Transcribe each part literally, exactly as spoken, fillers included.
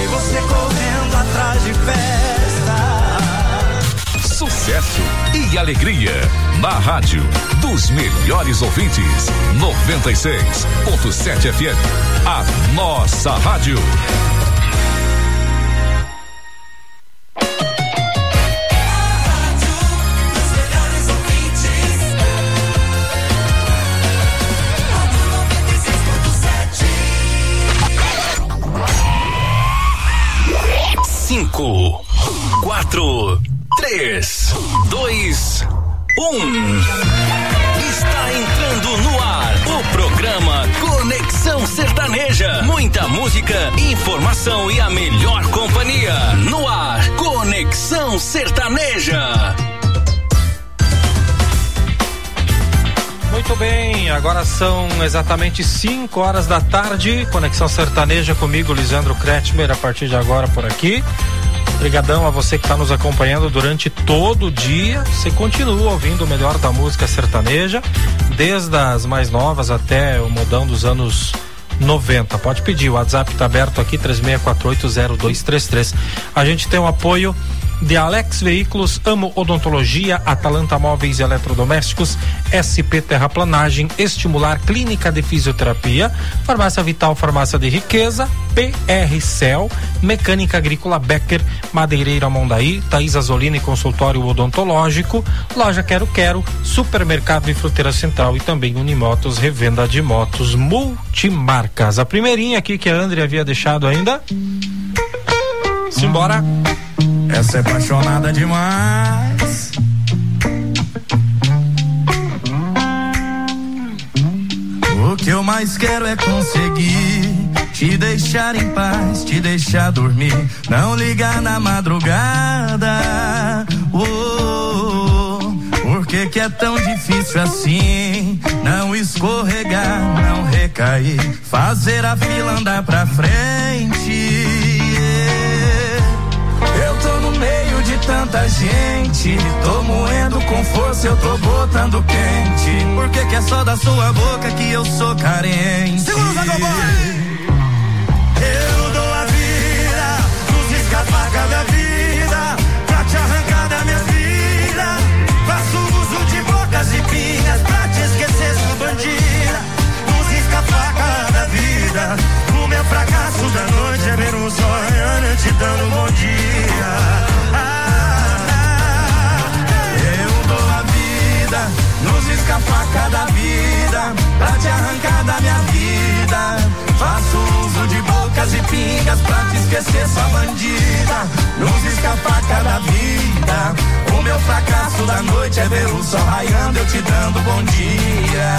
você correndo atrás de festa. Sucesso e alegria na rádio dos melhores ouvintes. noventa e seis ponto sete F M. A nossa rádio. Cinco, quatro, três, dois, um. Está entrando no ar o programa Conexão Sertaneja. Muita música, informação e a melhor companhia. No ar, Conexão Sertaneja. Muito bem, agora são exatamente cinco horas da tarde. Conexão Sertaneja comigo, Lisandro Kretschmer, a partir de agora por aqui. Obrigadão a você que está nos acompanhando durante todo o dia. Você continua ouvindo o melhor da música sertaneja, desde as mais novas até o modão dos anos noventa. Pode pedir, o WhatsApp está aberto aqui, três seis quatro oito zero dois três três. A gente tem o apoio de Alex Veículos, Amo Odontologia, Atalanta Móveis e Eletrodomésticos, S P Terraplanagem, Estimular Clínica de Fisioterapia, Farmácia Vital, Farmácia de Riqueza, P R Cel, Mecânica Agrícola Becker, Madeireira Mondaí, Thaís Azolina e Consultório Odontológico, Loja Quero Quero, Supermercado e Fruteira Central e também Unimotos, revenda de motos multimarcas. A primeirinha aqui que a André havia deixado ainda. Simbora. Essa é apaixonada demais. O que eu mais quero é conseguir te deixar em paz, te deixar dormir, não ligar na madrugada. Oh, por que que é tão difícil assim? Não escorregar, não recair, fazer a fila andar pra frente. Eu tô no meio de tanta gente, tô moendo com força, eu tô botando quente. Por que que é só da sua boca que eu sou carente? Segura o Eu dou a vida, nos escapar da vida, pra te arrancar da minha vida. Faço uso de bocas e pingas pra te esquecer, sua bandida. Nos escapar da vida, o meu fracasso da noite é ver um sonhando, eu te dando bom dia. Ah, ah, eu dou a vida, nos escapar da vida, pra te arrancar da minha vida. Faço uso de bocas e pingas pra te esquecer, sua bandida. Nos escapar da vida, o meu fracasso da noite é ver o sol raiando, eu te dando bom dia.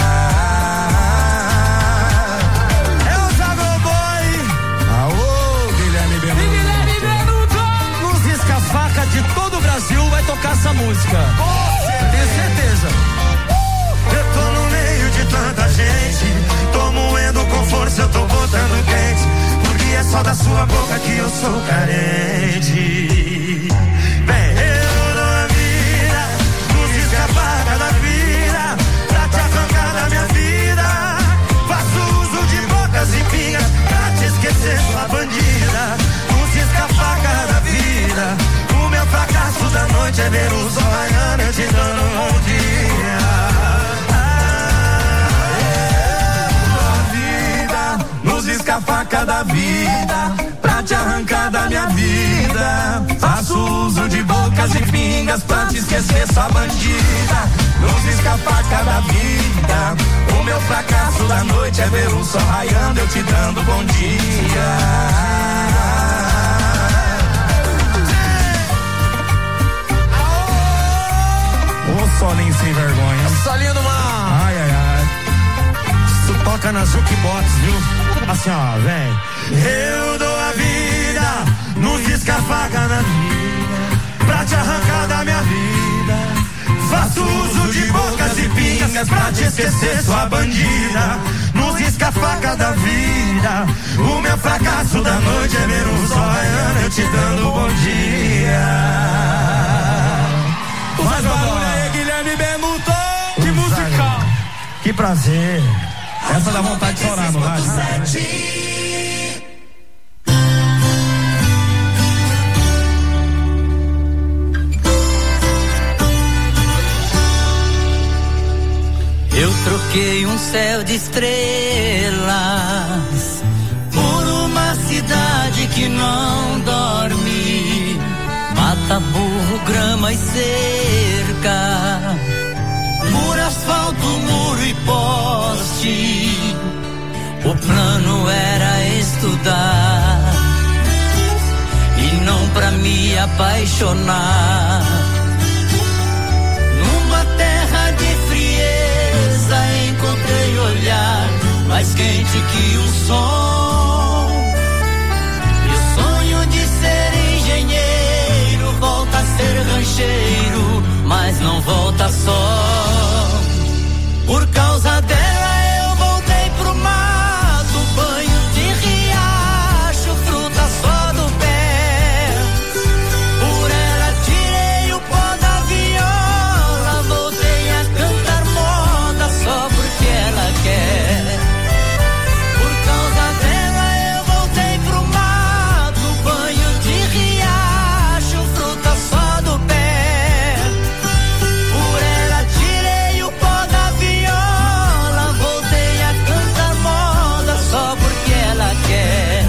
Faca de todo o Brasil vai tocar essa música. Tenho certeza. Eu tô no meio de tanta gente, tô moendo com força, eu tô botando quente. Porque é só da sua boca que eu sou carente. Vem, eu dou a vida, nos escapar da vida, pra te arrancar da minha vida. Faço uso de bocas e pingas pra te esquecer, sua bandida. Nos escapar da vida, o meu fracasso da noite é ver o sol raiando, eu te dando um bom dia. Ah, vida, nos escapar da vida, pra te arrancar da minha vida. Faço uso de bocas e pingas pra te esquecer, sua bandida. Nos escapar da vida, o meu fracasso da noite é ver o sol raiando, eu te dando bom dia. Ô solinho sem vergonha. Solinho do mar. Ai, ai, ai. Isso toca na jukebox, viu? Assim, ó, vem. Eu dou a vida, nos escapar da vida, pra te arrancar da minha vida. Faço uso de bocas e pingas pra te esquecer, sua bandida. Nos escapar da vida, o meu fracasso da noite é ver o sol raiando, eu te dando bom dia. Faz barulho aí, Guilherme Bemuto. Que musical. Que prazer. Essa dá vontade de chorar no rádio. Troquei um céu de estrelas por uma cidade que não dorme. Mata, burro, grama e cerca, por asfalto, muro e poste. O plano era estudar e não pra me apaixonar. Numa terra de frieza encontrei olhar mais quente que o sol. E o sonho de ser engenheiro volta a ser rancheiro, mas não volta só. Por causa dela eu voltei pro mato, banho de riacho, fruta só do pé. Por ela tirei o pó da viola, voltei a cantar moda só porque ela quer. Por causa dela eu voltei pro mato, banho de riacho, fruta só do pé. Por ela tirei o pó da viola, voltei a cantar moda só porque ela quer.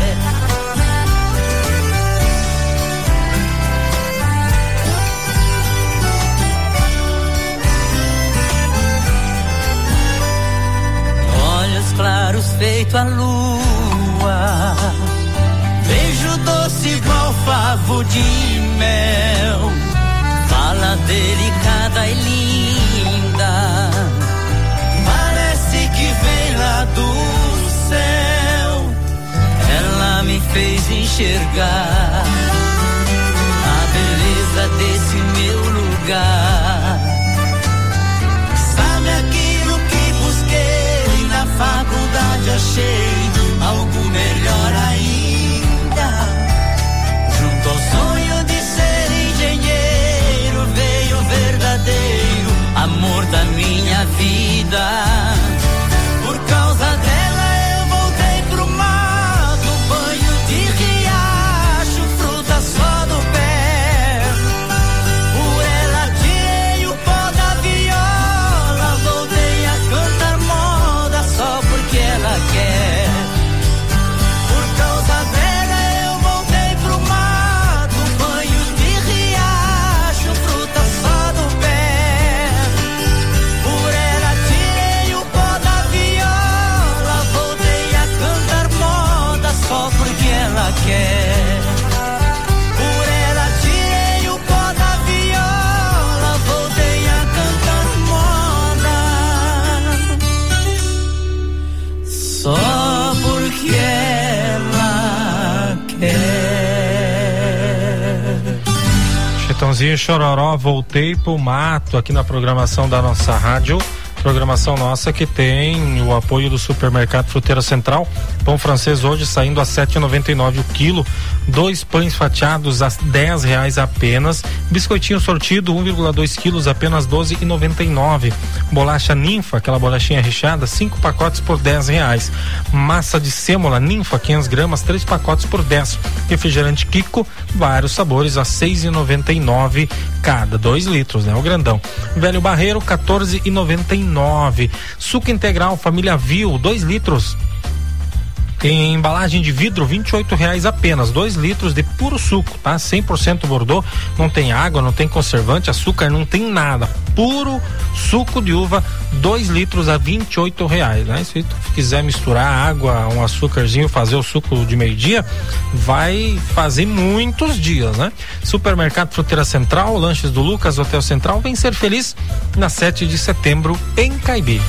Olhos claros feito a lua, beijo doce igual favo de mel, fala delicada e linda, parece que vem lá do céu. Ela me fez enxergar a beleza desse meu lugar. Sabe aquilo que busquei na faculdade, achei algo melhor ainda. Junto ao sonho de ser engenheiro veio o verdadeiro amor da minha vida. Por causa dela eu voltei pro mato, banho de riacho, fruta só do pé. Por ela tirei o pó da viola, voltei a cantar moda só porque ela quer. Por causa dela eu voltei pro mato, banho de riacho, fruta só do pé. Por ela tirei o pó da viola, voltei a cantar moda só porque ela quer. Por ela tirei o pó da viola, voltei a cantar moda só porque ela quer. Chitãozinho e Chororó, voltei pro mato, aqui na programação da nossa rádio. Programação nossa que tem o apoio do Supermercado Fruteira Central. Pão francês hoje saindo a sete e noventa e nove o quilo. Dois pães fatiados a dez reais apenas. Biscoitinho sortido um vírgula dois quilos apenas doze e noventa e nove. Bolacha Ninfa, aquela bolachinha recheada, cinco pacotes por dez reais. Massa de sêmola Ninfa, quinhentas gramas, três pacotes por dez. Refrigerante Kiko, vários sabores a seis e noventa e nove cada, dois litros, né? O grandão. Velho Barreiro, quatorze e noventa e nove. Suco integral Família Viu, dois litros. Em embalagem de vidro, vinte e oito reais apenas, dois litros de puro suco, tá? cem por cento Bordeaux, não tem água, não tem conservante, açúcar, não tem nada. Puro suco de uva, dois litros a vinte e oito reais, né? Se tu quiser misturar água, um açúcarzinho, fazer o suco de meio-dia, vai fazer muitos dias, né? Supermercado Fruteira Central, lanches do Lucas, Hotel Central, vem ser feliz na sete de setembro em Caibi.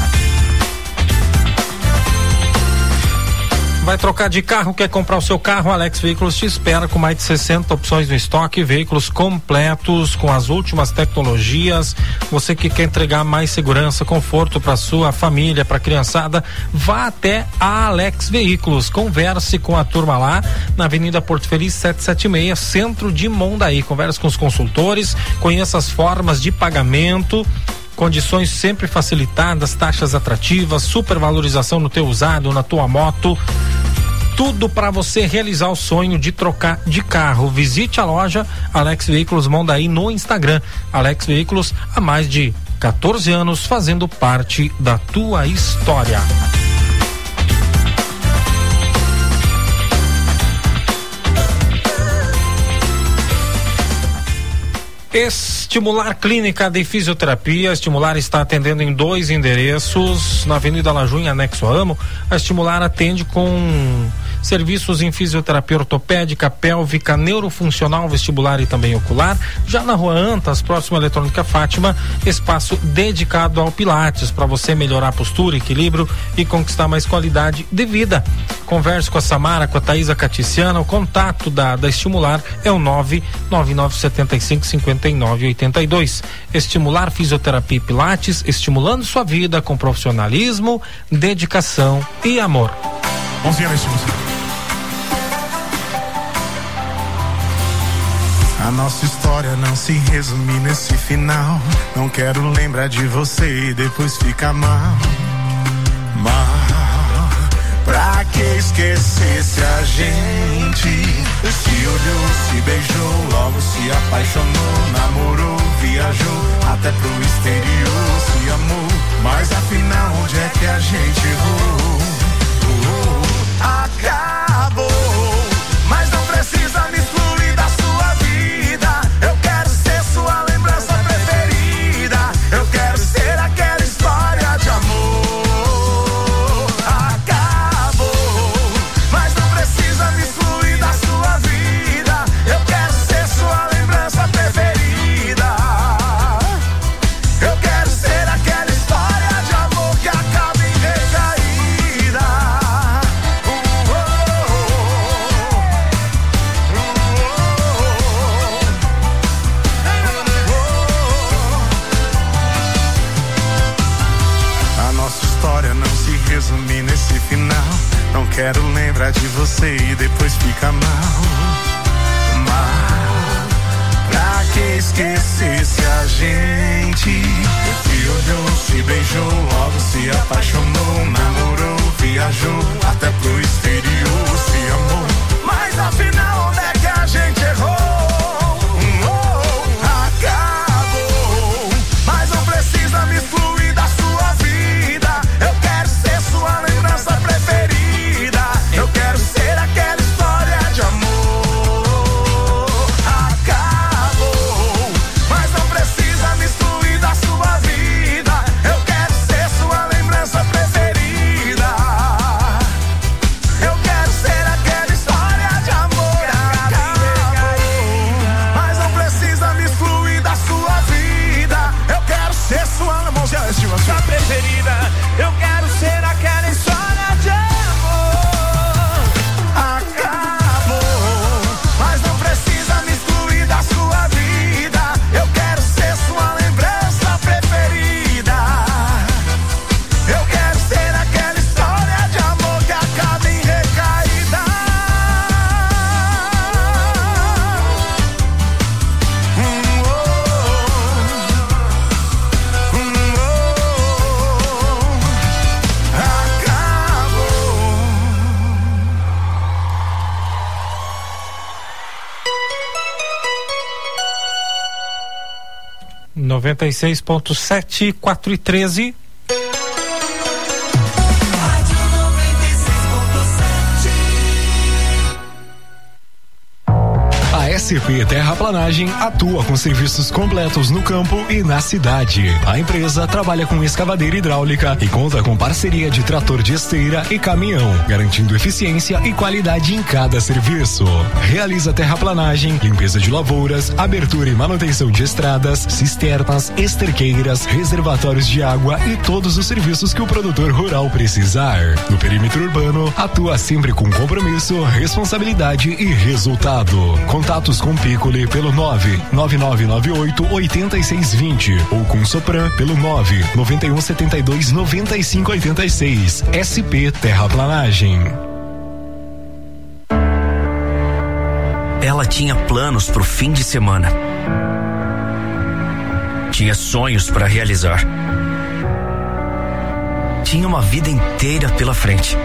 Vai trocar de carro, quer comprar o seu carro? Alex Veículos te espera com mais de sessenta opções no estoque, veículos completos com as últimas tecnologias. Você que quer entregar mais segurança, conforto para sua família, para a criançada, vá até a Alex Veículos. Converse com a turma lá na Avenida Porto Feliz setecentos e setenta e seis, centro de Mondaí. Converse com os consultores, conheça as formas de pagamento. Condições sempre facilitadas, taxas atrativas, supervalorização no teu usado, na tua moto. Tudo para você realizar o sonho de trocar de carro. Visite a loja Alex Veículos Mondaí no Instagram. Alex Veículos há mais de quatorze anos fazendo parte da tua história. Estimular Clínica de Fisioterapia. Estimular está atendendo em dois endereços, na Avenida Lajunha, anexo a Amo. A Estimular atende com serviços em fisioterapia ortopédica, pélvica, neurofuncional, vestibular e também ocular. Já na Rua Antas, próximo à Eletrônica Fátima, espaço dedicado ao Pilates, para você melhorar a postura, equilíbrio e conquistar mais qualidade de vida. Converse com a Samara, com a Thaisa Caticiana. O contato da, da Estimular é o nove nove nove sete cinco cinco nove oito dois. Estimular Fisioterapia e Pilates, estimulando sua vida com profissionalismo, dedicação e amor. Vamos ver isso. A nossa história não se resume nesse final. Não quero lembrar de você e depois ficar mal. Mal. Pra que esquecer se a gente se olhou, se beijou, logo se apaixonou, namorou, viajou até pro exterior, se amou. Mas afinal, onde é que a gente errou? Oh, oh, acabou, mas não precisa me excluir da sua vida. Eu quero ser sua lembrança preferida. Eu quero ser aquela história de amor. Resumir nesse final. Não quero lembrar de você e depois fica mal. Mal. Pra que esquecer se a gente se olhou, se beijou, logo se apaixonou, namorou, viajou até pro exterior, se amou. Mas afinal, onde é que a gente errou? Oh, acabou, mas não precisa me excluir da sua vida. Eu quero ser sua lembrança preferida. Eu quero ser aquela história de amor. Acabou, mas não precisa me excluir da sua vida. Eu quero ser sua lembrança preferida. Eu quero ser aquela história de amor. Acabou, mas não precisa me excluir da sua vida. Eu quero ser sua lembrança preferida. Eu quero ser aquela história de amor. Acabou, mas não precisa me excluir da sua vida. Eu quero ser sua lembrança preferida. Eu quero ser aquela história de amor que acaba em recaída. Hum, oh, hum, oh. noventa e seis ponto sete, quatro e treze. A S P Terraplanagem atua com serviços completos no campo e na cidade. A empresa trabalha com escavadeira hidráulica e conta com parceria de trator de esteira e caminhão, garantindo eficiência e qualidade em cada serviço. Realiza terraplanagem, limpeza de lavouras, abertura e manutenção de estradas, cisternas, esterqueiras, reservatórios de água e todos os serviços que o produtor rural precisar. No perímetro urbano, atua sempre com compromisso, responsabilidade e resultado. Contatos com Piccoli pelo nove nove nove nove oito oito seis dois zero ou com Sopran pelo nove nove um sete dois nove cinco oito seis. S P Terraplanagem. Ela tinha planos pro fim de semana. Tinha sonhos para realizar. Tinha uma vida inteira pela frente.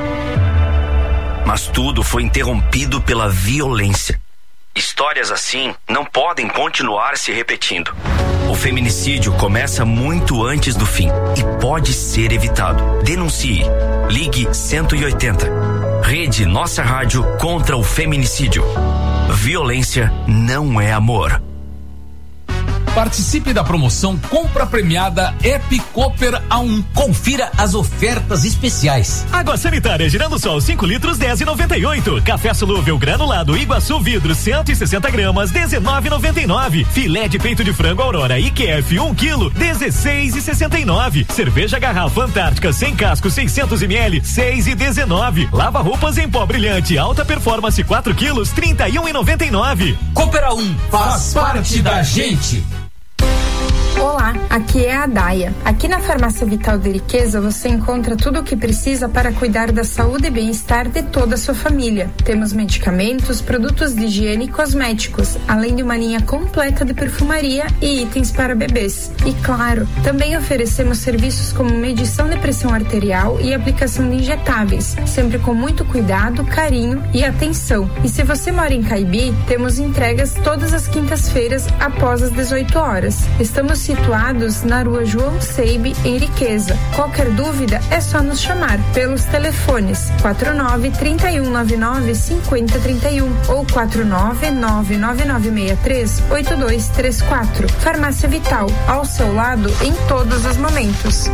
Mas tudo foi interrompido pela violência. Histórias assim não podem continuar se repetindo. O feminicídio começa muito antes do fim e pode ser evitado. Denuncie. Ligue cento e oitenta. Rede Nossa Rádio contra o feminicídio. Violência não é amor. Participe da promoção Compra Premiada Ep Cooper A um. Confira as ofertas especiais. Água sanitária Girando Sol cinco litros dez e noventa e oito. Café solúvel granulado Iguaçu Vidro cento e sessenta gramas dezenove e noventa e nove. Filé de peito de frango Aurora I Q F um quilo dezesseis e sessenta e nove. Cerveja Garrafa Antártica sem casco seiscentos mililitros seis e dezenove. Lava roupas em pó brilhante alta performance quatro quilos trinta e um e noventa e nove. Cooper A um faz parte da gente. Olá, aqui é a Daia. Aqui na Farmácia Vital de Riqueza você encontra tudo o que precisa para cuidar da saúde e bem-estar de toda a sua família. Temos medicamentos, produtos de higiene e cosméticos, além de uma linha completa de perfumaria e itens para bebês. E claro, também oferecemos serviços como medição de pressão arterial e aplicação de injetáveis, sempre com muito cuidado, carinho e atenção. E se você mora em Caibi, temos entregas todas as quintas-feiras após as dezoito horas. Estamos situados na rua João Seibe, em Riqueza. Qualquer dúvida é só nos chamar pelos telefones quatro nove, três um nove nove, cinco zero três um ou quatro nove, nove nove nove seis três, oito dois três quatro. Farmácia Vital, ao seu lado em todos os momentos.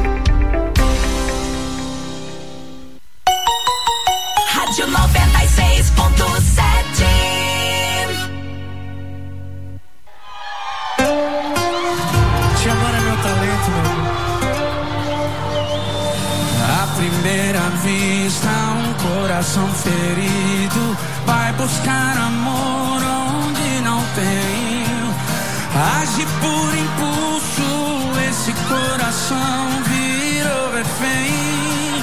Rádio noventa e seis ponto sete. Primeira vista, um coração ferido vai buscar amor onde não tem. Age por impulso, esse coração virou refém.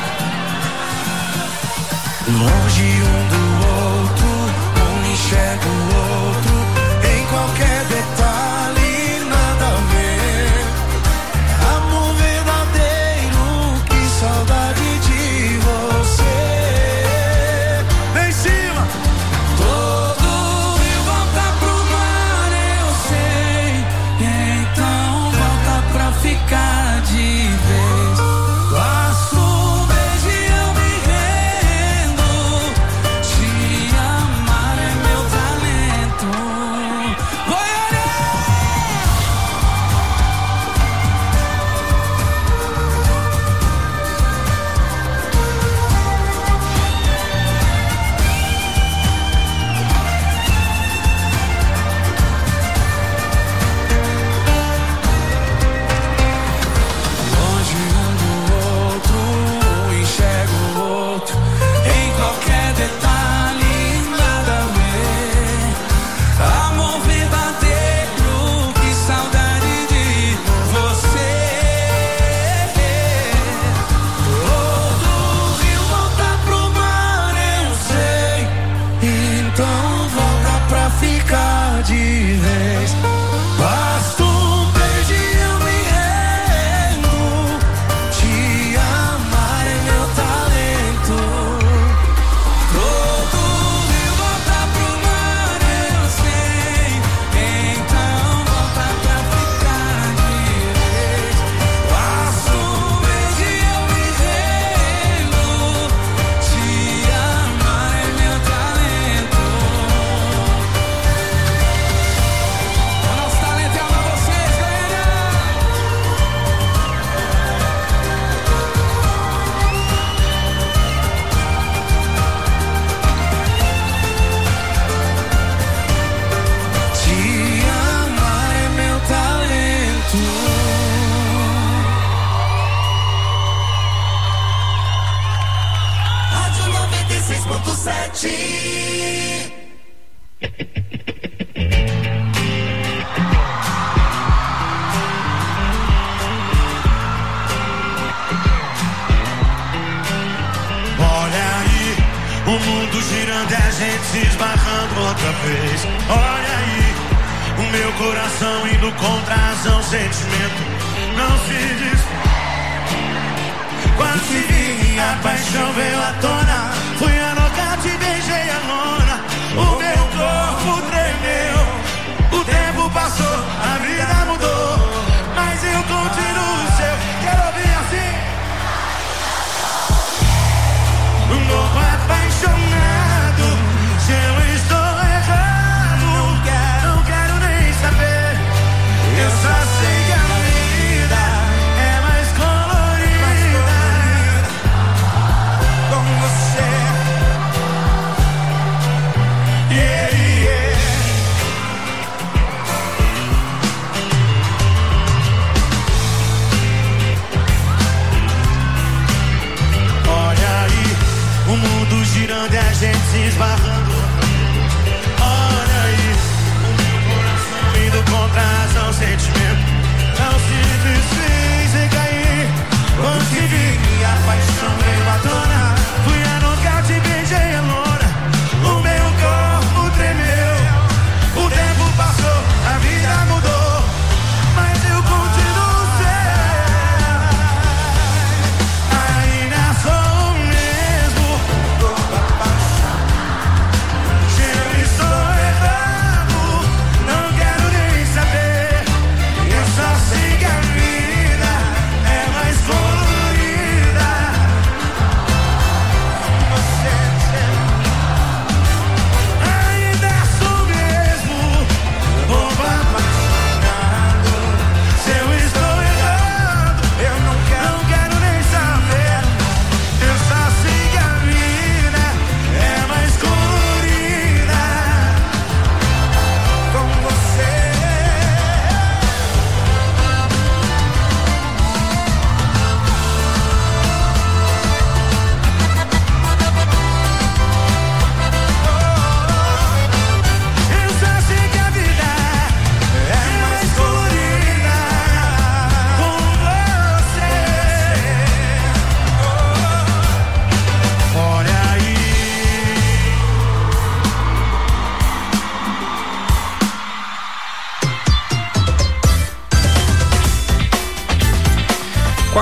Longe um do outro, um enxerga o outro em qualquer detalhe, nada a ver. Amor verdadeiro, que saudade de você. Vem em cima. Todo rio volta pro mar, eu sei. Então volta pra ficar de vez. Basta um beijo e eu me rendo. Te amar é meu talento. O mundo girando e a gente se esbarrando outra vez. Olha aí, o meu coração indo contra a razão, sentimento não se diz. Quando te vi, a paixão veio à tona. Fui a nocaute e beijei a lona. O meu corpo tremeu, o tempo passou, a vida mudou.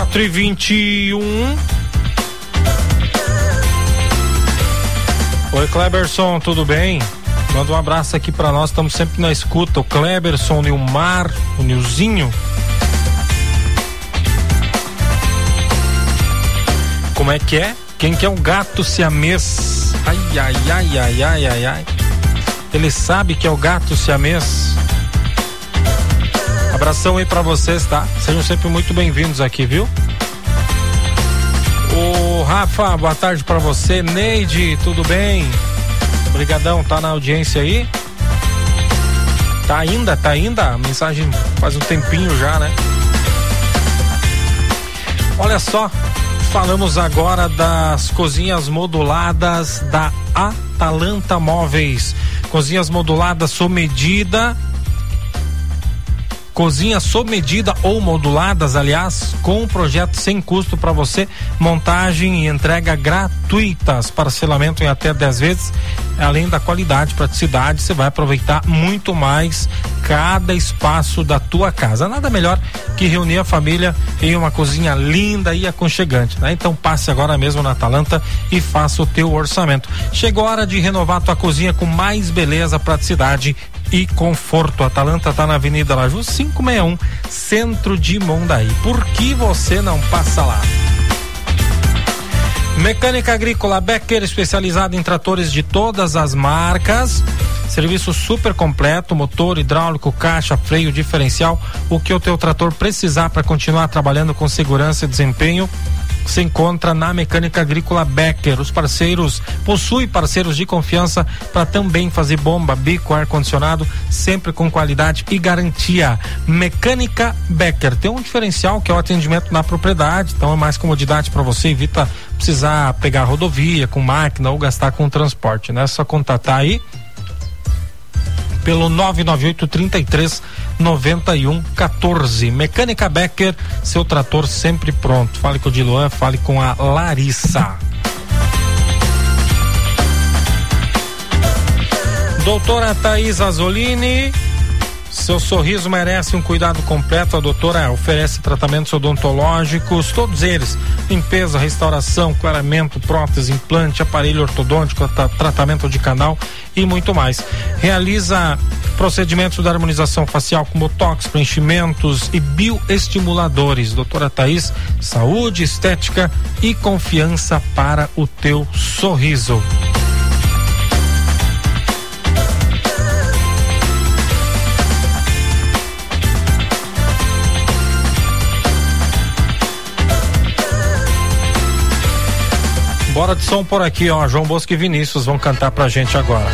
quatro e vinte e um. Oi, Kleberson, tudo bem? Manda um abraço aqui pra nós, estamos sempre na escuta. O Kleberson, o Nilmar, o Nilzinho. Como é que é? Quem que é o gato siamês? Ai, ai, ai, ai, ai, ai, ai. Ele sabe que é o gato siamês. Abração aí pra vocês, tá? Sejam sempre muito bem-vindos aqui, viu? O Rafa, boa tarde pra você. Neide, tudo bem? Obrigadão, tá na audiência aí? Tá ainda, tá ainda? A mensagem faz um tempinho já, né? Olha só, falamos agora das cozinhas moduladas da Atalanta Móveis. Cozinhas moduladas sob medida. Cozinhas sob medida ou moduladas, aliás, com um projeto sem custo para você, montagem e entrega gratuitas, parcelamento em até dez vezes, além da qualidade, praticidade, você vai aproveitar muito mais cada espaço da tua casa. Nada melhor que reunir a família em uma cozinha linda e aconchegante, né? Então passe agora mesmo na Atalanta e faça o teu orçamento. Chegou a hora de renovar a tua cozinha com mais beleza, praticidade e conforto. A Atalanta está na Avenida Laju quinhentos e sessenta e um, centro de Mondaí. Por que você não passa lá? Mecânica Agrícola Becker, especializada em tratores de todas as marcas. Serviço super completo, motor, hidráulico, caixa, freio, diferencial. O que o teu trator precisar para continuar trabalhando com segurança e desempenho se encontra na Mecânica Agrícola Becker. Os parceiros, possui parceiros de confiança para também fazer bomba, bico, ar-condicionado, sempre com qualidade e garantia. Mecânica Becker tem um diferencial que é o atendimento na propriedade, então é mais comodidade para você, evita precisar pegar rodovia com máquina ou gastar com transporte, né? É só contatar aí pelo nove nove oito, trinta e três, noventa e um, quatorze. Mecânica Becker, seu trator sempre pronto. Fale com o Diluan, fale com a Larissa. Doutora Thaís Azzolini, seu sorriso merece um cuidado completo. A doutora oferece tratamentos odontológicos, todos eles: limpeza, restauração, clareamento, prótese, implante, aparelho ortodôntico, tratamento de canal e muito mais. Realiza procedimentos da harmonização facial com botox, preenchimentos e bioestimuladores. Doutora Thaís, saúde, estética e confiança para o teu sorriso. Bora de som por aqui, ó. João Bosco e Vinícius vão cantar pra gente agora.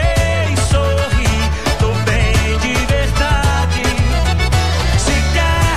Se quer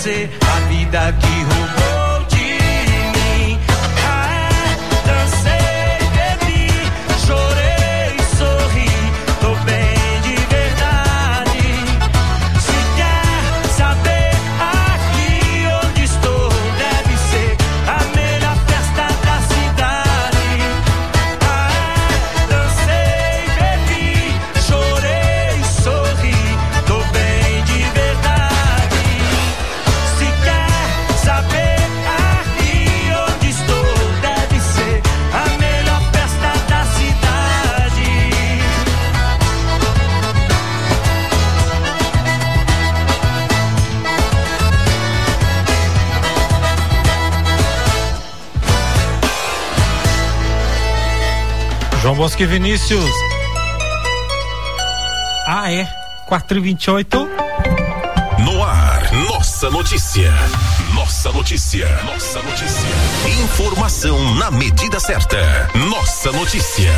você a vida que roubou de mim. Ah, dancei, bebi, chorei, sorri, tô bem de verdade. Se quer saber aqui onde estou, deve ser a melhor festa da cidade. Ah, dancei, bebi, chorei, sorri, tô bem de verdade. Se quer saber aqui onde estou, deve ser a melhor festa da cidade. João Bosco e Vinícius. Ah, é. quatro e vinte e oito. No ar, nossa notícia. Nossa notícia. Nossa notícia. Informação na medida certa. Nossa notícia.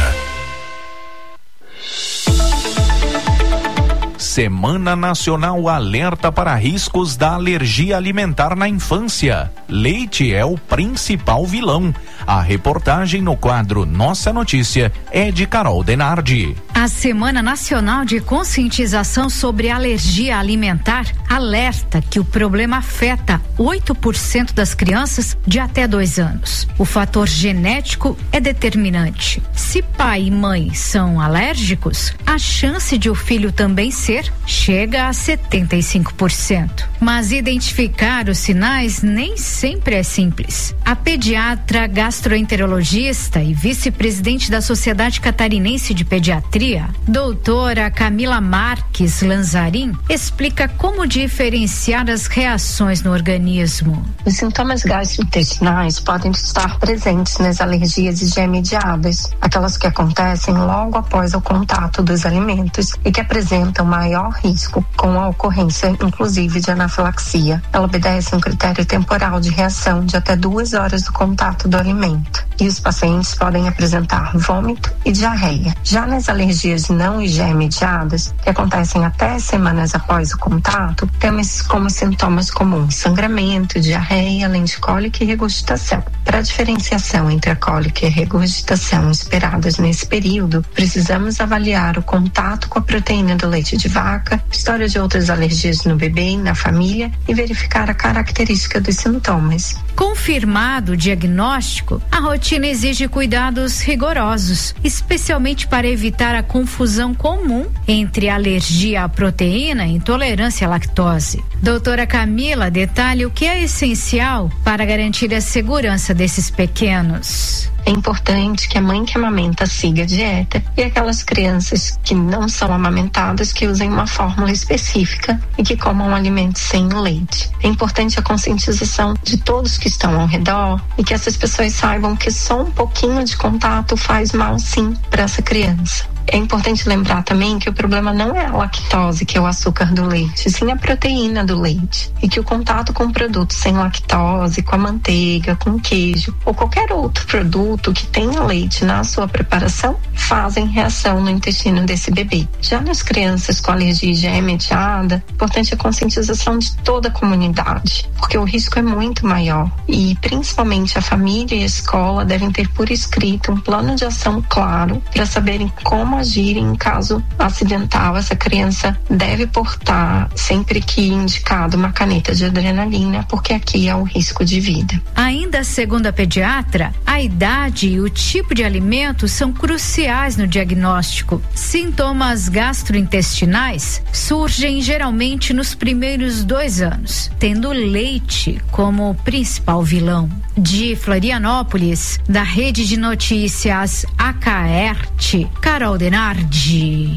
Semana Nacional alerta para riscos da alergia alimentar na infância. Leite é o principal vilão. A reportagem no quadro Nossa Notícia é de Carol Denardi. A Semana Nacional de Conscientização sobre Alergia Alimentar alerta que o problema afeta oito por cento das crianças de até dois anos. O fator genético é determinante. Se pai e mãe são alérgicos, a chance de o filho também ser chega a setenta e cinco por cento. Mas identificar os sinais nem sempre é simples. A pediatra gastroenterologista e vice-presidente da Sociedade Catarinense de Pediatria, doutora Camila Marques Lanzarin, explica como diferenciar as reações no organismo. Os sintomas gastrointestinais podem estar presentes nas alergias IgE-mediadas, aquelas que acontecem logo após o contato dos alimentos e que apresentam maior risco, com a ocorrência inclusive de anafilaxia. Ela obedece a um critério temporal de reação de até duas horas do contato do alimento. E os pacientes podem apresentar vômito e diarreia. Já nas alergias não IgE-mediadas, que acontecem até semanas após o contato, temos como sintomas comuns sangramento, diarreia, além de cólica e regurgitação. Para a diferenciação entre a cólica e a regurgitação esperadas nesse período, precisamos avaliar o contato com a proteína do leite de vaca, história de outras alergias no bebê e na família e verificar a característica dos sintomas. Confirmado o diagnóstico, a rotina exige cuidados rigorosos, especialmente para evitar a confusão comum entre alergia à proteína e intolerância à lactose. Doutora Camila detalha o que é essencial para garantir a segurança desses pequenos. É importante que a mãe que amamenta siga a dieta e aquelas crianças que não são amamentadas que usem uma fórmula específica e que comam alimentos sem leite. É importante a conscientização de todos que estão ao redor e que essas pessoas saibam que só um pouquinho de contato faz mal sim para essa criança. É importante lembrar também que o problema não é a lactose, que é o açúcar do leite, sim a proteína do leite. E que o contato com produtos sem lactose, com a manteiga, com o queijo ou qualquer outro produto que tenha leite na sua preparação fazem reação no intestino desse bebê. Já nas crianças com alergia IgE-mediada, é importante a conscientização de toda a comunidade, porque o risco é muito maior. E principalmente a família e a escola devem ter por escrito um plano de ação claro para saberem como agir em caso acidental. Essa criança deve portar, sempre que indicado, uma caneta de adrenalina, porque aqui é o risco de vida. Ainda segundo a pediatra, a idade e o tipo de alimento são cruciais no diagnóstico. Sintomas gastrointestinais surgem geralmente nos primeiros dois anos, tendo leite como principal vilão. De Florianópolis, da Rede de Notícias Acaerte, Carol Denardi.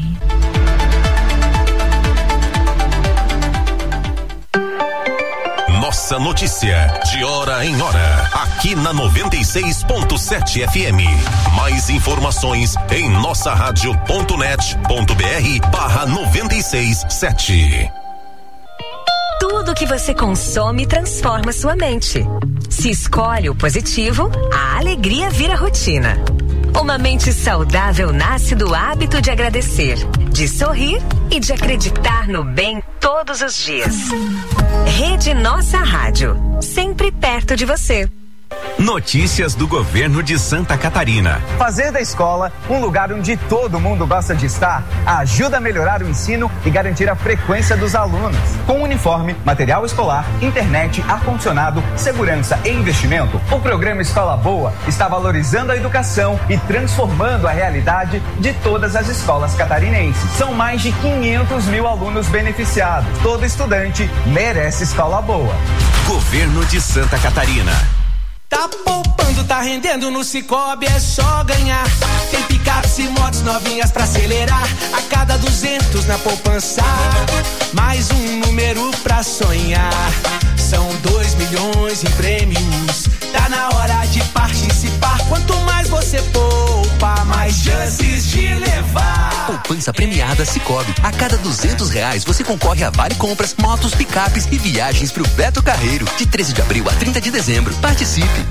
Nossa Notícia, de hora em hora, aqui na noventa e seis ponto sete F M. Mais informações em nossa rádio ponto net ponto br barra noventa e seis sete. Tudo que você consome transforma sua mente. Se escolhe o positivo, a alegria vira rotina. Uma mente saudável nasce do hábito de agradecer, de sorrir e de acreditar no bem todos os dias. Rede Nossa Rádio, sempre perto de você. Notícias do governo de Santa Catarina. Fazer da escola um lugar onde todo mundo gosta de estar ajuda a melhorar o ensino e garantir a frequência dos alunos. Com uniforme, material escolar, internet, ar-condicionado, segurança e investimento, o programa Escola Boa está valorizando a educação e transformando a realidade de todas as escolas catarinenses. São mais de quinhentos mil alunos beneficiados. Todo estudante merece escola boa. Governo de Santa Catarina. Tá poupando, tá rendendo no Cicobi, é só ganhar. Tem picapes e motos novinhas pra acelerar. A cada duzentos na poupança, mais um número pra sonhar. São dois milhões em prêmios. Tá na hora de participar. Quanto mais você poupa, mais chances de levar. Poupança premiada Cicobi. A cada duzentos reais você concorre a vale compras, motos, picapes e viagens pro Beto Carreiro. De treze de abril a trinta de dezembro. Participe.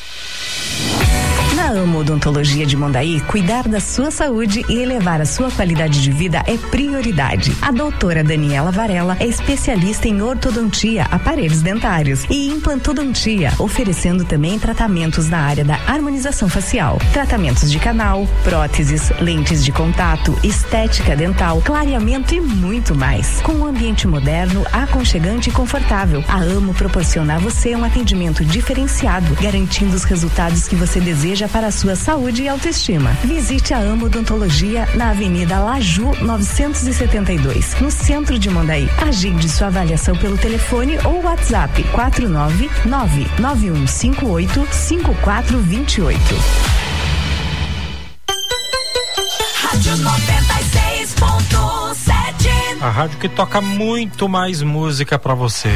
Na Amo Odontologia de Mondaí, cuidar da sua saúde e elevar a sua qualidade de vida é prioridade. A doutora Daniela Varela é especialista em ortodontia, aparelhos dentários e implantodontia, oferecendo também tratamentos na área da harmonização facial, tratamentos de canal, próteses, lentes de contato, estética dental, clareamento e muito mais. Com um ambiente moderno, aconchegante e confortável, a Amo proporciona a você um atendimento diferenciado, garantindo os resultados que você deseja para a sua saúde e autoestima. Visite a Amo Odontologia na Avenida Laju novecentos e setenta e dois, no centro de Mondaí. Agende sua avaliação pelo telefone ou WhatsApp quatro nove nove nove um cinco oito cinco quatro dois oito. Rádio noventa e seis ponto sete. A rádio que toca muito mais música pra você.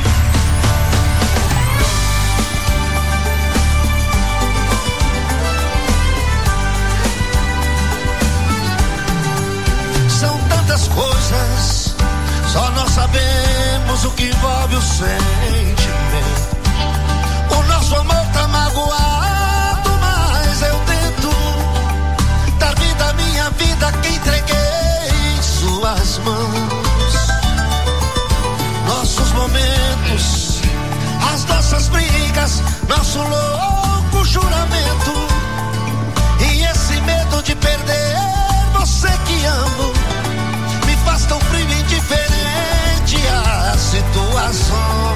Coisas, só nós sabemos o que envolve o sentimento. O nosso amor tá magoado, mas eu tento dar vida à minha vida que entreguei em suas mãos. Nossos momentos, as nossas brigas, nosso louco juramento e esse medo de perder você que amo faz tão frio e indiferente às situações.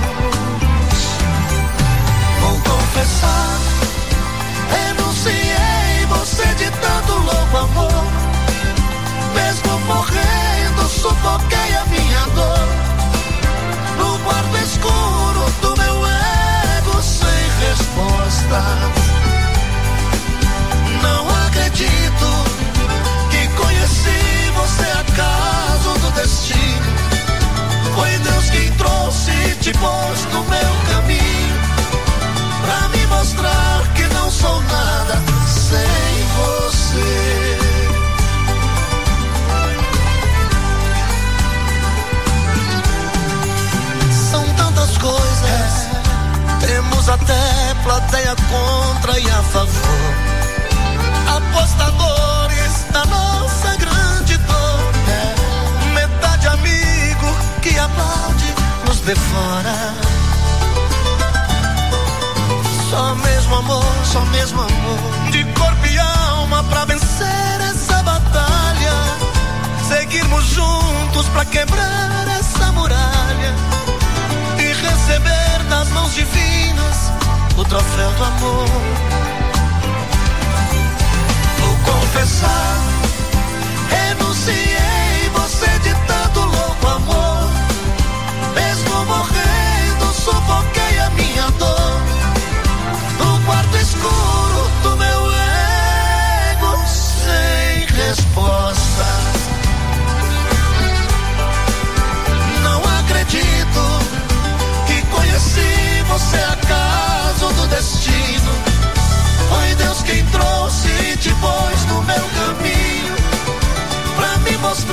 Vou confessar, renunciei você de tanto louco amor. Mesmo morrendo, sufoquei a minha dor no quarto escuro do meu ego sem resposta. Não acredito que conheci você acaso do destino. Foi Deus quem trouxe e te pôs no meu caminho, pra me mostrar que não sou nada sem você. São tantas coisas, temos até plateia contra e a favor, apostadores da nossa grande dor. É metade amigo que aplaude, nos devora. Só mesmo amor, só mesmo amor, de corpo e alma pra vencer essa batalha. Seguirmos juntos pra quebrar essa muralha e receber das mãos divinas o troféu do amor. Vou confessar, renunciei você de tanto louco amor. Mesmo morrendo, sufoquei a minha dor no quarto escuro do meu ego sem resposta. Não acredito que conheci você acaso do destino. Foi Deus quem trouxe e te pôs no meu caminho, pra me mostrar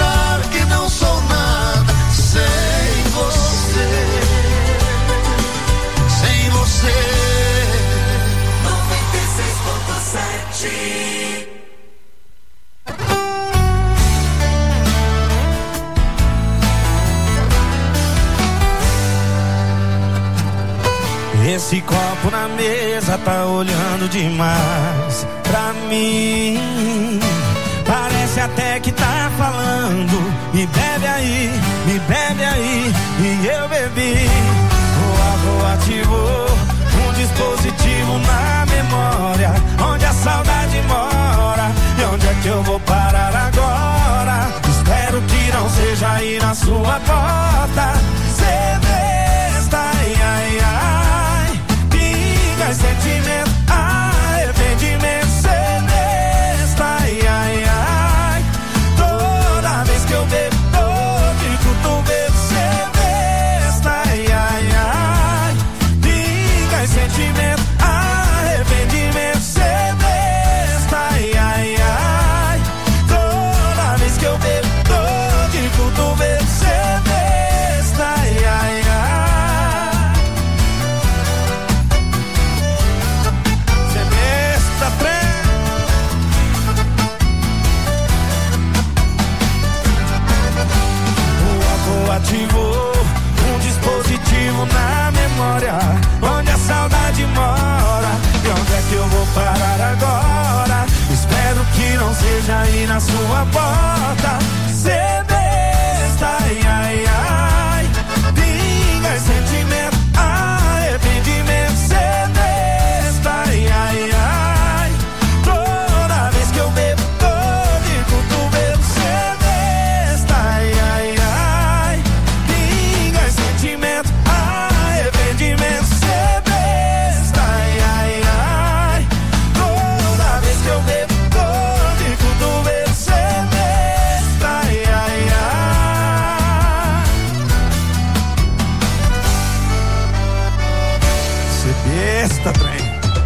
Esse copo na mesa tá olhando demais pra mim. Parece até que tá falando: me bebe aí, me bebe aí. E eu bebi. O álcool ativou um dispositivo na memória, onde a saudade mora. E onde é que eu vou parar agora? Espero que não seja aí na sua porta. Cê besta, ai, ai, ai. Pinga, sentimento, arrependimento. Cê besta, ai, ai, ai. Toda vez que eu bebo, tô de cotovelo. Cê besta, ai, ai, ai. Pinga, sentimento, arrependimento. Cê besta, ai, ai, ai. Toda vez que eu bebo, tô de cotovelo. Cê besta, ai, ai, ai. Cê besta, trem. O álcool ativou um dispositivo na memória, onde a saudade mora. E onde é que eu vou parar agora? Espero que não seja aí na sua porta. Cê besta, ai, ai, ai. Pinga, sentimento, arrependimento. Cê besta, ai, ai, ai. Toda vez que eu bebo, tô de cotovelo. Cê besta, ai, ai, ai. Pinga, sentimento, arrependimento. Cê besta, ai, ai, ai. Toda vez que eu bebo, tô de cotovelo. Cê besta, ai, ai, ai. Cê besta, trem.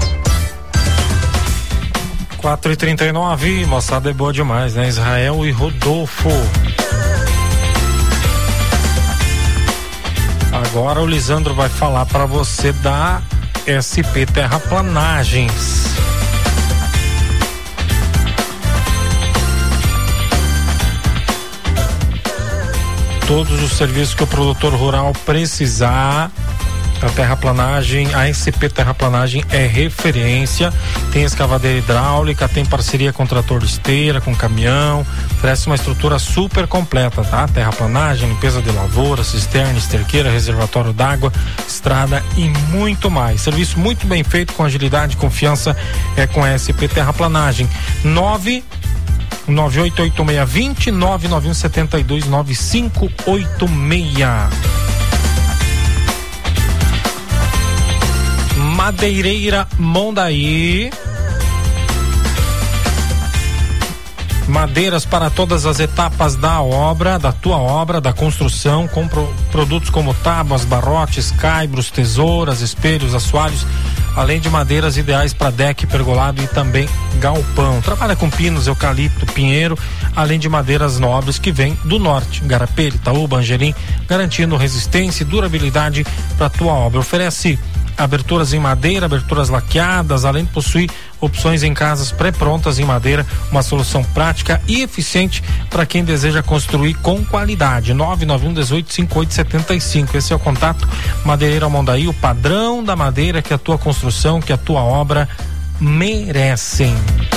quatro e trinta e nove, moçada é boa demais, né? Israel e Rodolfo. Agora o Lisandro vai falar para você da S P Terraplanagens. Todos os serviços que o produtor rural precisar, a terraplanagem, a S P Terraplanagem é referência. Tem escavadeira hidráulica, tem parceria com trator de esteira, com caminhão, oferece uma estrutura super completa, tá? Terraplanagem, limpeza de lavoura, cisterna, esterqueira, reservatório d'água, estrada e muito mais. Serviço muito bem feito, com agilidade e confiança, é com a S P Terraplanagem. nove nove oito oito seis dois zero nove nove um sete dois nove cinco oito seis. Madeireira Mondaí. Madeiras para todas as etapas da obra, da tua obra, da construção, com pro, produtos como tábuas, barrotes, caibros, tesouras, espelhos, assoalhos, além de madeiras ideais para deck, pergolado e também galpão. Trabalha com pinos, eucalipto, pinheiro, além de madeiras nobres que vêm do norte, garapé, itaúba, angelim, garantindo resistência e durabilidade para tua obra. Oferece aberturas em madeira, aberturas laqueadas, além de possuir opções em casas pré-prontas em madeira, uma solução prática e eficiente para quem deseja construir com qualidade. nove nove um um oito cinco oito sete cinco, esse é o contato. Madeireira Mondaí, o padrão da madeira que a tua construção, que a tua obra merecem.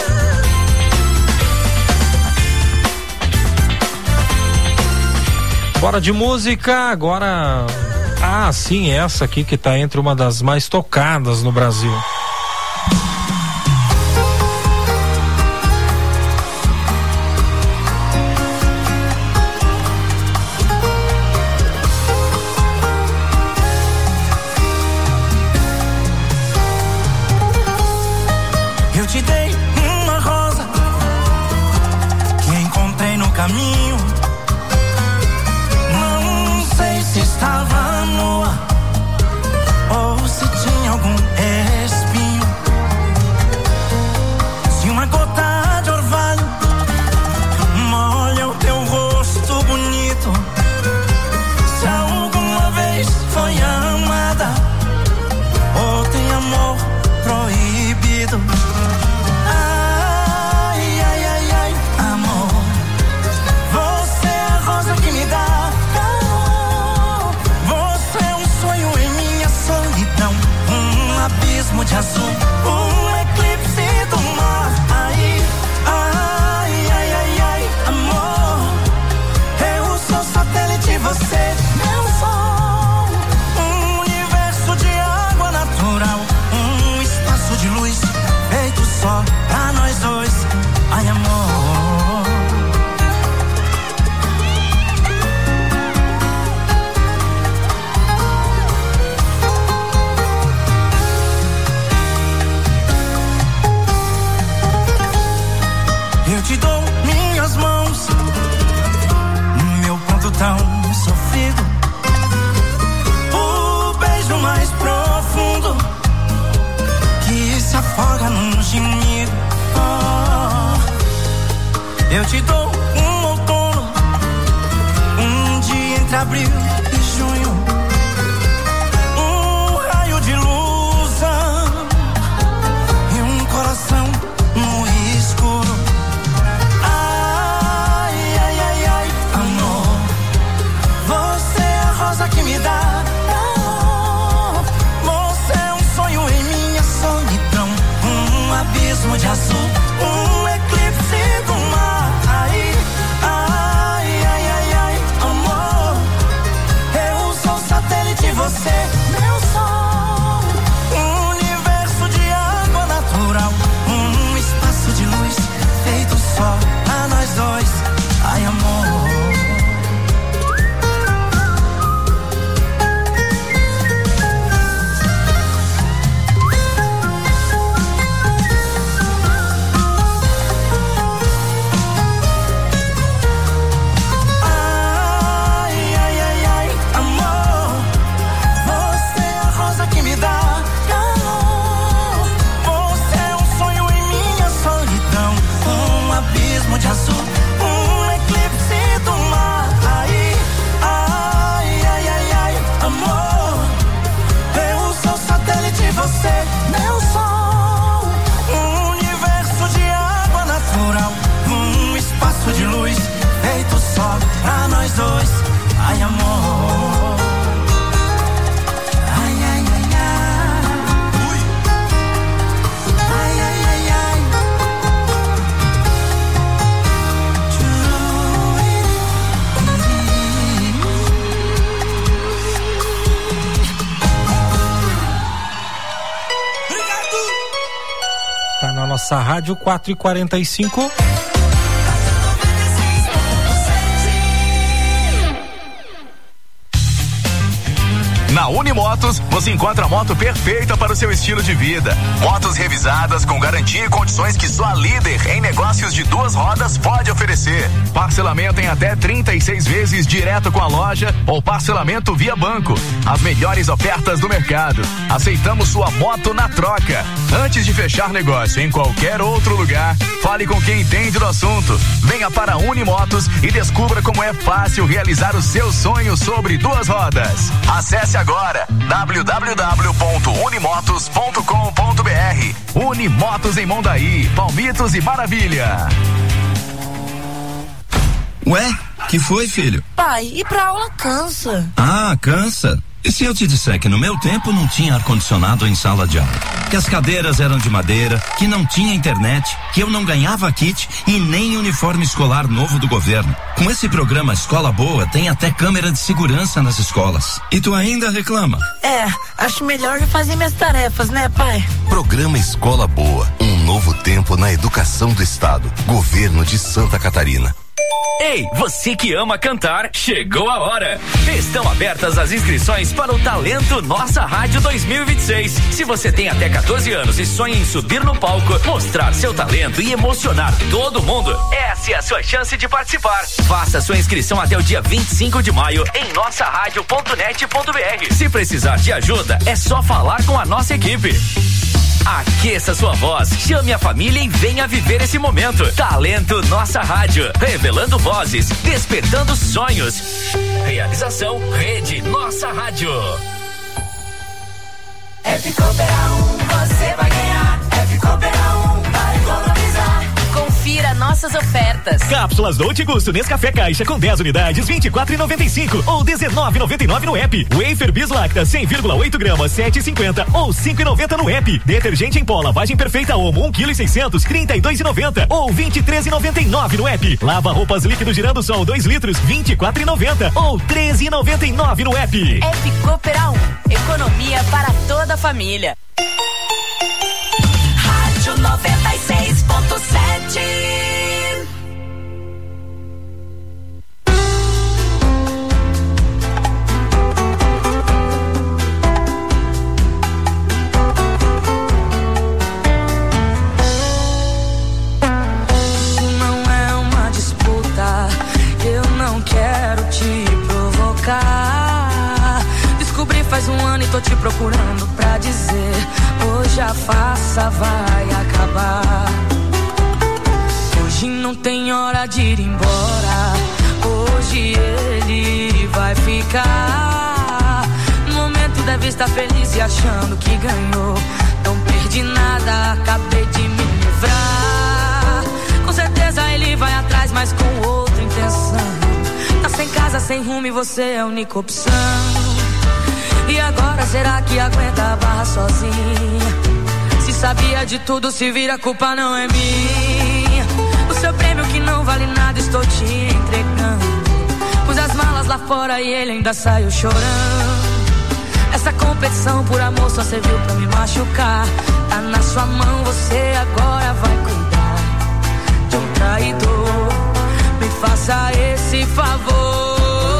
Bora de música agora. Ah, sim, essa aqui que tá entre uma das mais tocadas no Brasil. Eu te dei uma rosa que encontrei no caminho. Não sei se estava nua ou se tinha algum espinho. Se uma gota de orvalho molha o teu rosto bonito, se alguma vez foi amada ou tem amor proibido. Ai, ai, ai, ai, amor, de azul, um eclipse do mar. Aí, ai, ai, ai, ai, amor, eu sou satélite, você meu sol. Um universo de água natural, um espaço de luz feito só pra nós dois. Ai, amor. Eu te dou minhas mãos, meu ponto tão sofrido, o beijo mais profundo que se afoga num gemido. Oh, eu te dou um outono, um dia entre abril e junho, um raio de luz e um coração no escuro. Que me dá amor. Você é um sonho em minha solidão, um abismo de azul, um eclipse do mar. Ai, ai, ai, ai, ai, amor, eu sou satélite, você meu sol. Um universo de água natural, um espaço de luz feito só pra nós dois. Ai, amor. De azul, um eclipse do mar. Ai, ai, ai, ai, ai, amor, eu sou satélite, você meu sol. Um universo de água natural, um espaço de luz feito só pra nós dois. Ai, amor. Ai, ai, ai, ai. Ui. Ai, ai, ai, ai. Tá na nossa rádio quatro e quarenta e cinco. Na Unimotos, você encontra a moto perfeita para o seu estilo de vida. Motos revisadas com garantia e condições que só a líder em negócios de duas rodas pode oferecer. Parcelamento em até trinta e seis vezes direto com a loja ou parcelamento via banco. As melhores ofertas do mercado. Aceitamos sua moto na troca. Antes de fechar negócio em qualquer outro lugar, fale com quem entende do assunto. Venha para a Unimotos e descubra como é fácil realizar o seu sonho sobre duas rodas. Acesse agora w w w ponto unimotos ponto com ponto b r. Unimotos em Mondaí, Palmitos e Maravilha. Ué, que foi, filho? Pai, ir pra aula cansa. Ah, cansa? E se eu te disser que no meu tempo não tinha ar-condicionado em sala de aula? Que as cadeiras eram de madeira, que não tinha internet, que eu não ganhava kit e nem uniforme escolar novo do governo. Com esse programa Escola Boa, tem até câmera de segurança nas escolas. E tu ainda reclama? É, acho melhor já fazer minhas tarefas, né, pai? Programa Escola Boa, um novo tempo na educação do estado. Governo de Santa Catarina. Ei, você que ama cantar, chegou a hora! Estão abertas as inscrições para o Talento Nossa Rádio dois mil e vinte e seis. Se você tem até quatorze anos e sonha em subir no palco, mostrar seu talento e emocionar todo mundo, essa é a sua chance de participar. Faça sua inscrição até o dia vinte e cinco de maio em nossa rádio ponto net ponto b r. Se precisar de ajuda, é só falar com a nossa equipe. Aqueça sua voz, chame a família e venha viver esse momento. Talento Nossa Rádio, revelando vozes, despertando sonhos. Realização Rede Nossa Rádio. F Cooper um, você vai ganhar. F Cooper um, vai economizar. Confira nossa nossas ofertas. Cápsulas Dolce Gusto Nescafé Caixa com dez unidades, vinte e quatro reais e noventa e cinco ou dezenove reais e noventa e nove no app. Wafer Bis Lacta cem vírgula oito gramas, sete reais e cinquenta ou cinco reais e noventa no app. Detergente em pó lavagem perfeita Omo um quilo e seiscentos, trinta e dois reais e noventa ou vinte e três reais e noventa e nove no app. Lava roupas líquido girando sol dois litros, vinte e quatro reais e noventa ou treze reais e noventa e nove no app. App Cooper A um, economia para toda a família. Rádio noventa e seis ponto sete. Descobri faz um ano e tô te procurando pra dizer: hoje a farsa vai acabar. Hoje não tem hora de ir embora. Hoje ele vai ficar. No momento deve estar feliz e achando que ganhou. Não perdi nada, acabei de me livrar. Com certeza ele vai atrás, mas com outra intenção. Tá sem casa, sem rumo e você é a única opção. E agora será que aguenta a barra sozinha? Se sabia de tudo, se vira, a culpa não é minha. O seu prêmio que não vale nada estou te entregando. Pus as malas lá fora e ele ainda saiu chorando. Essa competição por amor só serviu pra me machucar. Tá na sua mão, você agora vai cuidar de um traidor. Me faça esse favor.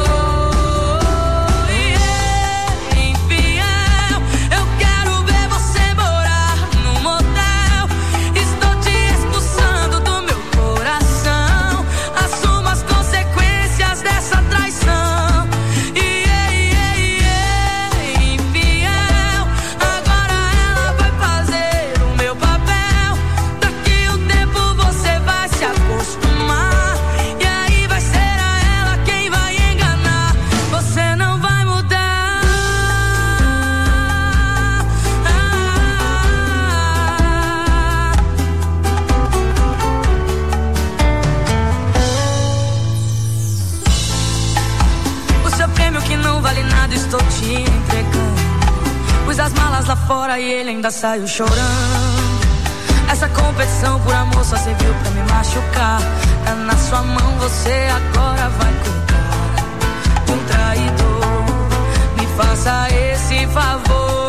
Estou te entregando. Pus as malas lá fora e ele ainda saiu chorando. Essa competição por amor só serviu pra me machucar. Tá na sua mão, você agora vai cuidar de um traidor. Me faça esse favor.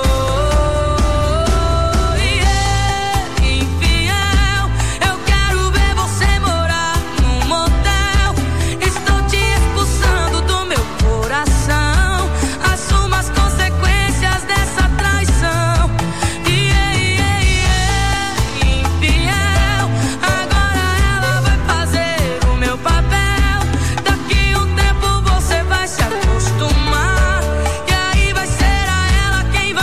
Quem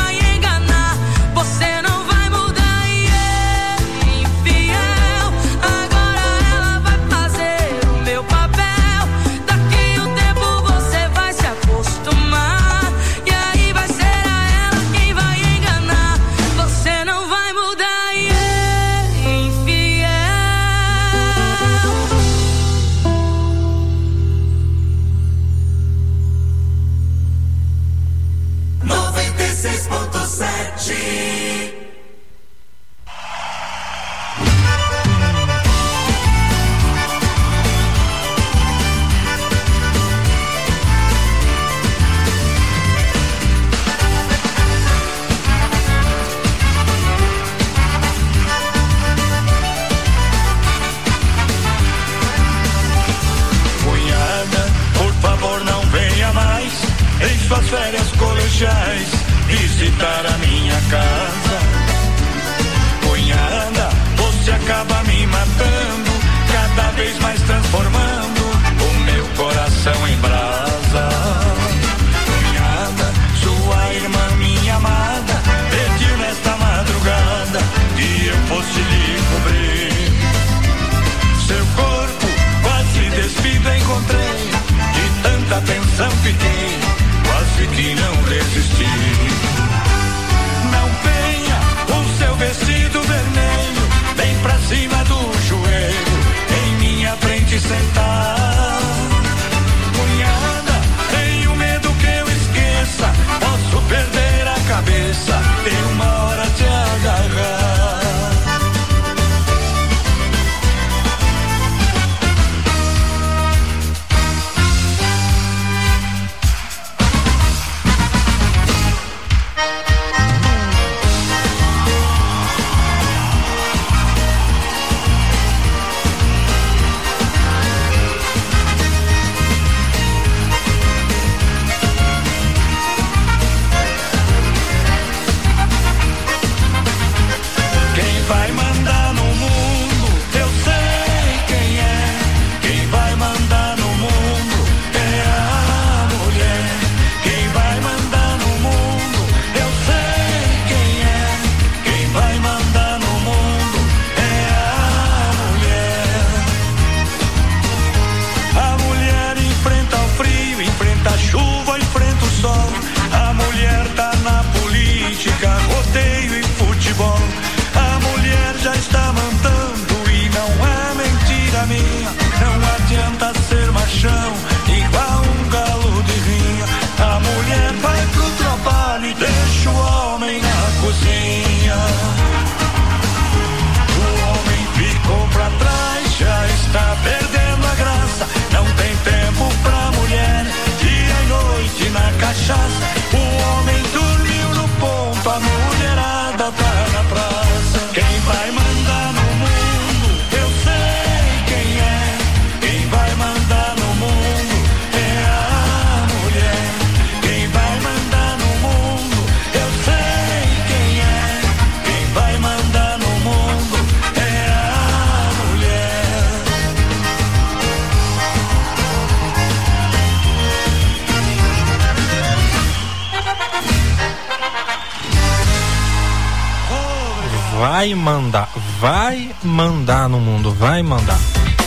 vai mandar, vai mandar no mundo, vai mandar.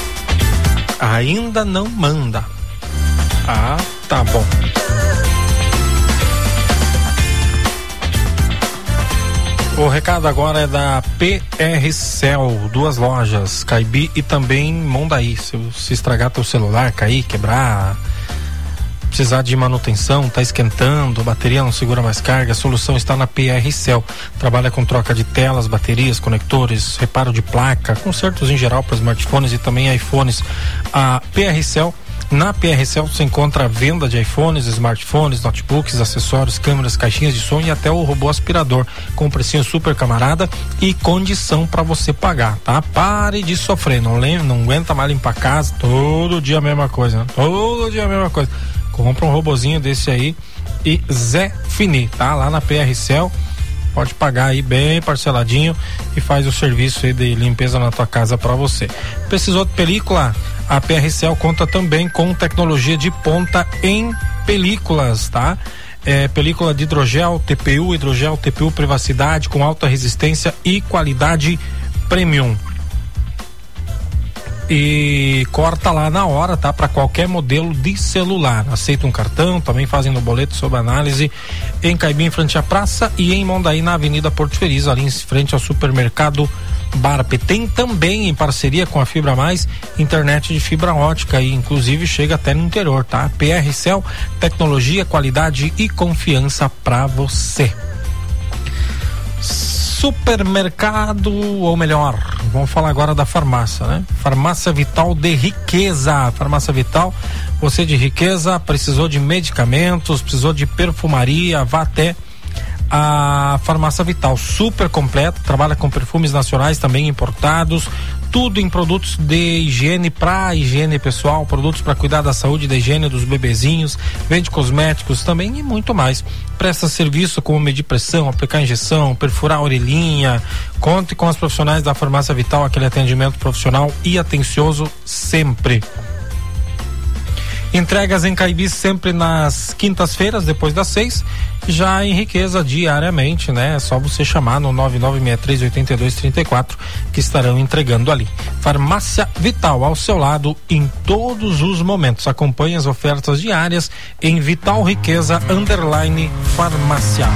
Ainda não manda. Ah, tá bom. O recado agora é da P R Cell, duas lojas, Caibi e também Mondaí. Se, se estragar teu celular, cair, quebrar, precisar de manutenção, tá esquentando, a bateria não segura mais carga, a solução está na P R Cell. Trabalha com troca de telas, baterias, conectores, reparo de placa, consertos em geral para smartphones e também iPhones. A P R Cell, na P R Cell você encontra a venda de iPhones, smartphones, notebooks, acessórios, câmeras, caixinhas de som e até o robô aspirador com precinho super camarada e condição para você pagar, tá? Pare de sofrer, não, lembra, não aguenta mais limpar a casa, todo dia a mesma coisa, né? Todo dia a mesma coisa. Compra um robozinho desse aí e Zé Fini, tá? Lá na P R Cell, pode pagar aí bem parceladinho e faz o serviço aí de limpeza na tua casa para você. Precisou de película? A P R Cell conta também com tecnologia de ponta em películas, tá? É, película de hidrogel, T P U, hidrogel, T P U privacidade com alta resistência e qualidade premium. E corta lá na hora, tá? Para qualquer modelo de celular. Aceita um cartão, também fazem no boleto sob análise em Caibi, em frente à praça, e em Mondaí, na Avenida Porto Feliz, ali em frente ao supermercado Barpe. Tem também, em parceria com a Fibra Mais, internet de fibra ótica e inclusive chega até no interior, tá? P R Cell, tecnologia, qualidade e confiança para você. Supermercado, ou melhor, vamos falar agora da farmácia, né? Farmácia Vital de Riqueza. Farmácia Vital, você de Riqueza, precisou de medicamentos, precisou de perfumaria, vá até a Farmácia Vital, super completa, trabalha com perfumes nacionais também importados, tudo em produtos de higiene para higiene pessoal, produtos para cuidar da saúde e da higiene dos bebezinhos, vende cosméticos também e muito mais. Presta serviço como medir pressão, aplicar injeção, perfurar a orelhinha. Conte com os profissionais da Farmácia Vital, aquele atendimento profissional e atencioso sempre. Entregas em Caibi sempre nas quintas-feiras, depois das seis. Já em Riqueza diariamente, né? É só você chamar no nove nove seis três oito dois três quatro que estarão entregando ali. Farmácia Vital, ao seu lado em todos os momentos. Acompanhe as ofertas diárias em Vital Riqueza underline farmácia.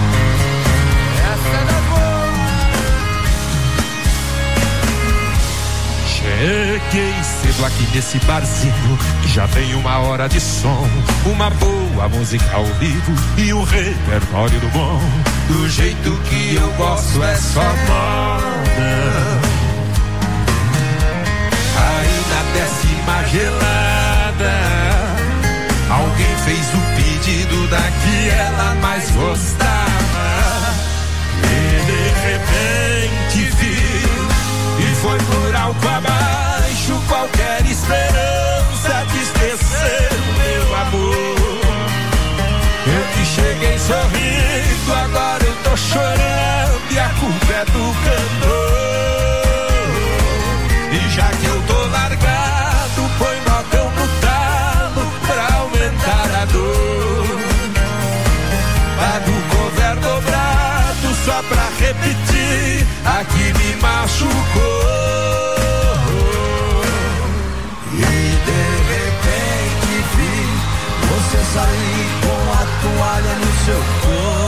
Cheguei cedo aqui nesse barzinho, já tem uma hora de som, uma boa música ao vivo e um repertório do bom. Do jeito que eu gosto é só moda. Aí na décima gelada, alguém fez o pedido da que ela mais gostava. E de repente viu, e foi por alto abaixo qualquer esperança de esquecer o meu amor. Eu que cheguei sorrindo, agora eu tô chorando e a culpa é do cantor. E já que eu tô largado, põe notão no talo pra aumentar a dor. Pago o cover dobrado só pra repetir a que me machucou. Você sair com a toalha no seu corpo.